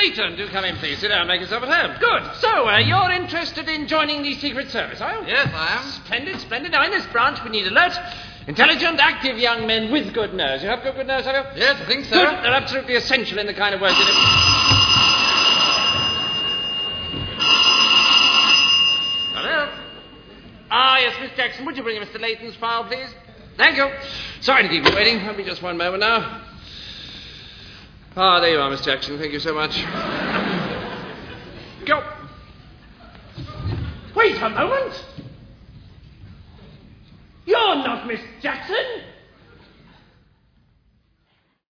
Layton, do come in, please. Sit down, make yourself at home. Good. So, you're interested in joining the Secret Service, are you? Yes, I am. Splendid, splendid. Now, in this branch, we need alert, intelligent, active young men with good nerves. You have good nerves, have you? Yes, I think so. Good. They're absolutely essential in the kind of work you do. Hello? Ah, yes, Miss Jackson, would you bring Mr. Layton's file, please? Thank you. Sorry to keep you waiting. I'll be just one moment now. Ah, there you are, Miss Jackson. Thank you so much. Go. Wait a moment. You're not Miss Jackson.